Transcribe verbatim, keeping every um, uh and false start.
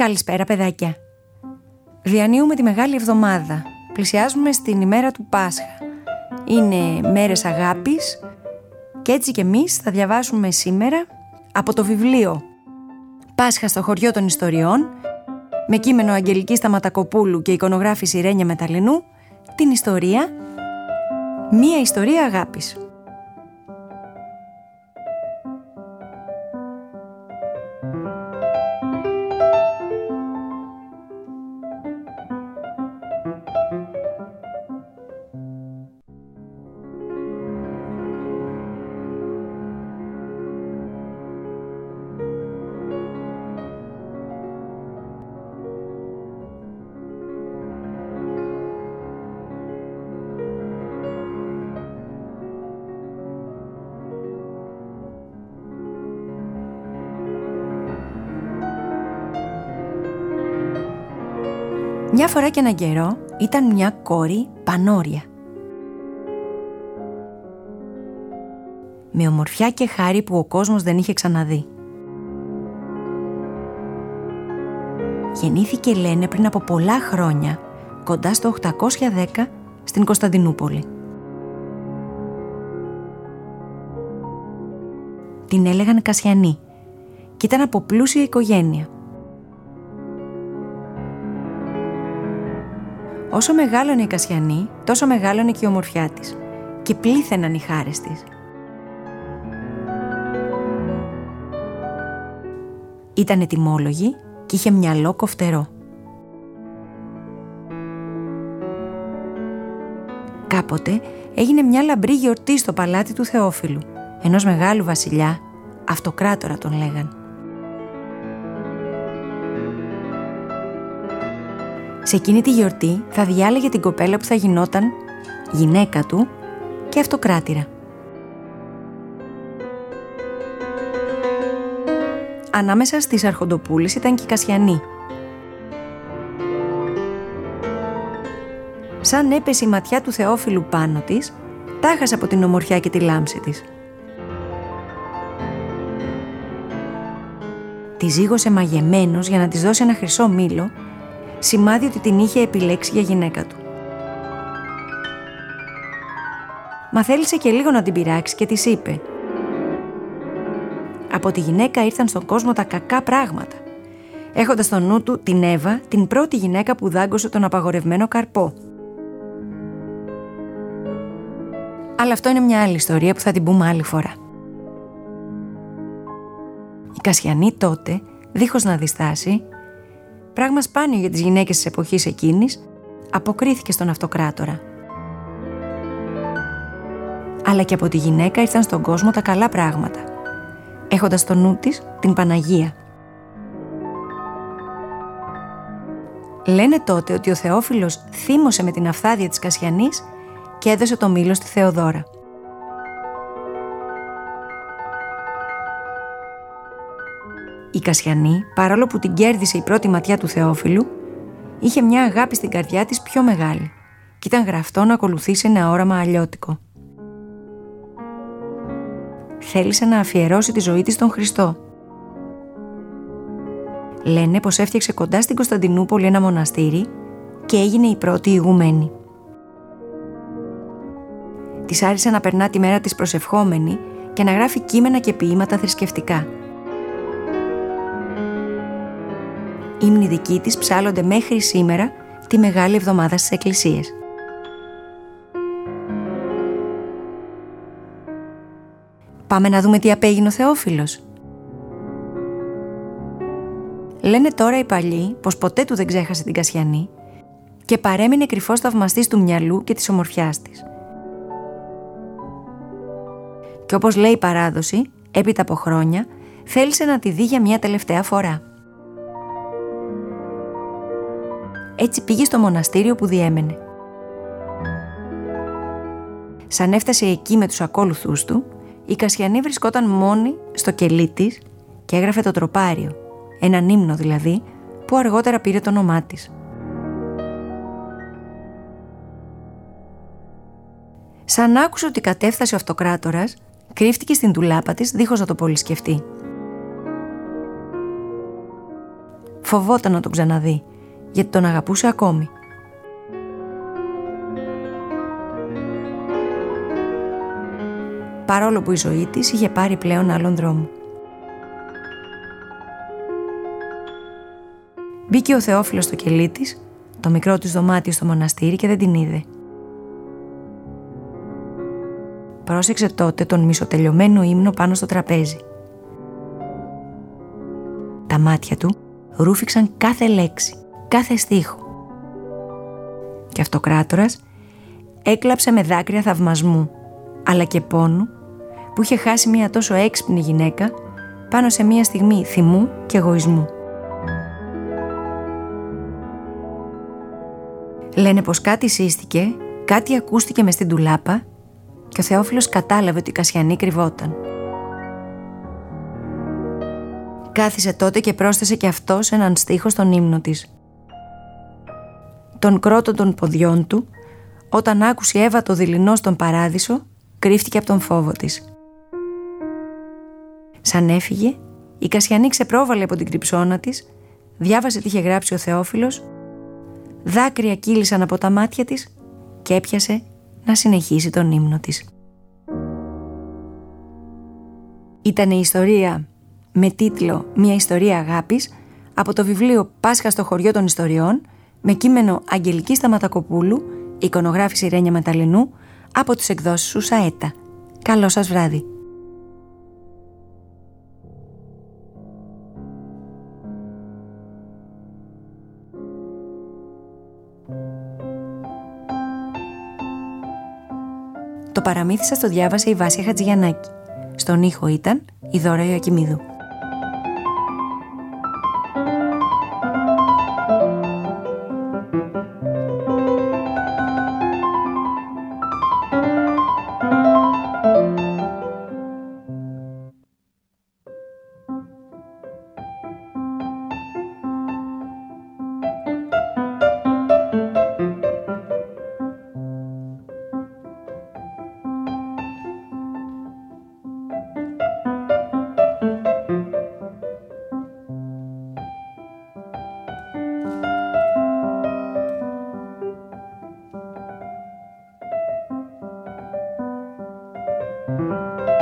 Καλησπέρα παιδάκια. Διανύουμε τη Μεγάλη Εβδομάδα. Πλησιάζουμε στην ημέρα του Πάσχα. Είναι μέρες αγάπης και έτσι και εμείς θα διαβάσουμε σήμερα από το βιβλίο Πάσχα στο χωριό των ιστοριών, με κείμενο Αγγελικής Σταματακοπούλου και εικονογράφηση Ρένια Μεταλλινού, την ιστορία «Μία ιστορία αγάπης». Μια φορά και έναν καιρό ήταν μια κόρη πανόρια, με ομορφιά και χάρη που ο κόσμος δεν είχε ξαναδεί. Γεννήθηκε, λένε, πριν από πολλά χρόνια, κοντά στο οκτακόσια δέκα, στην Κωνσταντινούπολη. Την έλεγαν Κασιανή και ήταν από πλούσια οικογένεια. Όσο μεγάλωνε η Κασιανή, τόσο μεγάλωνε και η ομορφιά της και πλήθαιναν οι χάρες της. Ήταν ετοιμόλογη και είχε μυαλό κοφτερό. Κάποτε έγινε μια λαμπρή γιορτή στο παλάτι του Θεόφιλου, ενός μεγάλου βασιλιά, αυτοκράτορα τον λέγαν. Σε εκείνη τη γιορτή θα διάλεγε την κοπέλα που θα γινόταν γυναίκα του και αυτοκράτηρα. Ανάμεσα στις αρχοντοπούλες ήταν και η Κασιανή. Σαν έπεσε η ματιά του Θεόφιλου πάνω της, τάχασε από την ομορφιά και τη λάμψη της. Τη ζύγωσε μαγεμένος για να της δώσει ένα χρυσό μήλο, σημάδι ότι την είχε επιλέξει για γυναίκα του. Μα θέλησε και λίγο να την πειράξει και της είπε: «Από τη γυναίκα ήρθαν στον κόσμο τα κακά πράγματα», έχοντας στο νου του την Εύα, την πρώτη γυναίκα που δάγκωσε τον απαγορευμένο καρπό. Αλλά αυτό είναι μια άλλη ιστορία που θα την πούμε άλλη φορά. Η Κασιανή τότε, δίχως να διστάσει, πράγμα σπάνιο για τις γυναίκες της εποχής εκείνης, αποκρίθηκε στον αυτοκράτορα. Αλλά και από τη γυναίκα ήρθαν στον κόσμο τα καλά πράγματα, έχοντας στο νου της την Παναγία. Λένε τότε ότι ο Θεόφιλος θύμωσε με την αφθάδεια της Κασιανής και έδωσε το μήλο στη Θεοδόρα. Η Κασιανή, παρόλο που την κέρδισε η πρώτη ματιά του Θεόφιλου, είχε μια αγάπη στην καρδιά της πιο μεγάλη και ήταν γραφτό να ακολουθήσει ένα όραμα αλλιώτικο. Θέλησε να αφιερώσει τη ζωή της στον Χριστό. Λένε πως έφτιαξε κοντά στην Κωνσταντινούπολη ένα μοναστήρι και έγινε η πρώτη ηγουμένη. Της άρεσε να περνά τη μέρα της προσευχόμενη και να γράφει κείμενα και ποίηματα θρησκευτικά. Οι ύμνοι δικοί της ψάλλονται μέχρι σήμερα τη Μεγάλη Εβδομάδα στις εκκλησίες. Πάμε να δούμε τι απέγινε ο Θεόφιλος. Λένε τώρα οι παλιοί πως ποτέ του δεν ξέχασε την Κασιανή και παρέμεινε κρυφός θαυμαστής του μυαλού και της ομορφιάς της. Και όπως λέει η παράδοση, έπειτα από χρόνια, θέλησε να τη δει για μια τελευταία φορά. Έτσι πήγε στο μοναστήριο που διέμενε. Σαν έφτασε εκεί με τους ακόλουθούς του, η Κασιανή βρισκόταν μόνη στο κελί της και έγραφε το τροπάριο, έναν ύμνο δηλαδή, που αργότερα πήρε το όνομά της. Σαν άκουσε ότι κατέφθασε ο αυτοκράτορας, κρύφτηκε στην τουλάπα της δίχως να το πολύ σκεφτεί. φοβόταν να τον ξαναδεί, γιατί τον αγαπούσε ακόμη. Παρόλο που η ζωή της είχε πάρει πλέον άλλον δρόμο. Μπήκε ο Θεόφιλος στο κελί της, το μικρό της δωμάτιο στο μοναστήρι, και δεν την είδε. Πρόσεξε τότε τον μισοτελειωμένο ύμνο πάνω στο τραπέζι. Τα μάτια του ρούφηξαν κάθε λέξη, κάθε στίχο. Και αυτοκράτορας έκλαψε με δάκρυα θαυμασμού, αλλά και πόνου, που είχε χάσει μια τόσο έξυπνη γυναίκα πάνω σε μια στιγμή θυμού και εγωισμού. Λένε πως κάτι σύστηκε, κάτι ακούστηκε μες στην ντουλάπα και ο Θεόφιλος κατάλαβε ότι η Κασιανή κρυβόταν. Κάθισε τότε και πρόσθεσε και αυτός έναν στίχο στον ύμνο της. Τον κρότο των ποδιών του, όταν άκουσε η Εύα το δειλινό στον παράδεισο, κρύφτηκε από τον φόβο της. Σαν έφυγε, η Κασιανή ξεπρόβαλε από την κρυψώνα της, διάβασε τι είχε γράψει ο Θεόφιλος, δάκρυα κύλησαν από τα μάτια της και έπιασε να συνεχίσει τον ύμνο της. Ήταν η ιστορία με τίτλο «Μια ιστορία αγάπης» από το βιβλίο «Πάσχα στο χωριό των ιστοριών», με κείμενο Αγγελική Σταματακοπούλου, εικονογράφηση Ρένια Ματαλινού, από τις εκδόσεις Σουσαέτα. Καλό σας βράδυ. Το παραμύθι σας το διάβασε η Βάσια Χατζηγιαννάκη. Στον ήχο ήταν η Δώρα Ιωακημίδου. Thank you.